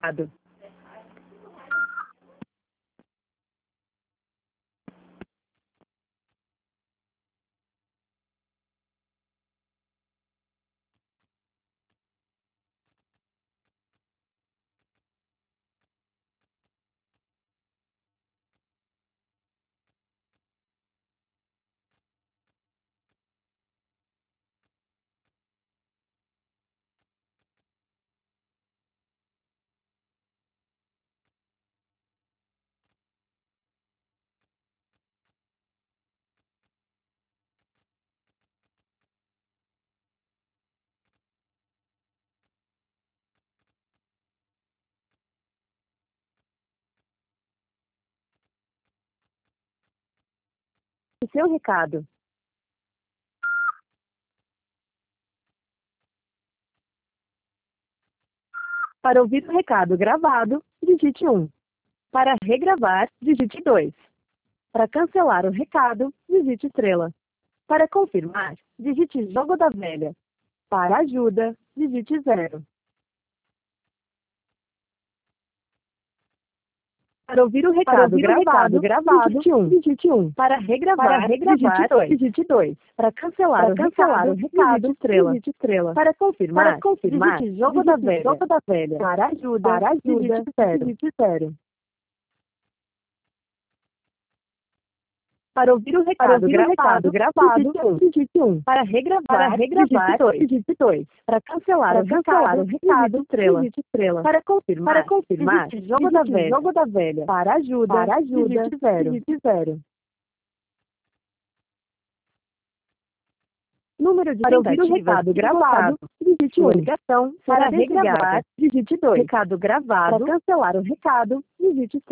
O seu recado. Para ouvir o recado gravado, digite 1. Para regravar, digite 2. Para cancelar o recado, digite estrela. Para confirmar, digite jogo da velha. Para ajuda, digite 0. Para ouvir o recado gravado, digite 1. Para regravar, digite 2. Para cancelar o recado, digite estrela. Para confirmar, digite jogo da velha. Para ajuda, digite 0. Para ouvir o recado gravado, digite 1. Para regravar, digite 2. Para cancelar o recado, digite estrela. Para confirmar, digite jogo da velha. Para ajuda, digite 0. Número de tentativas. Para ouvir o recado gravado, digite 1. Ligação, para regravar, digite 2. Recado gravado, para cancelar o recado, digite 3.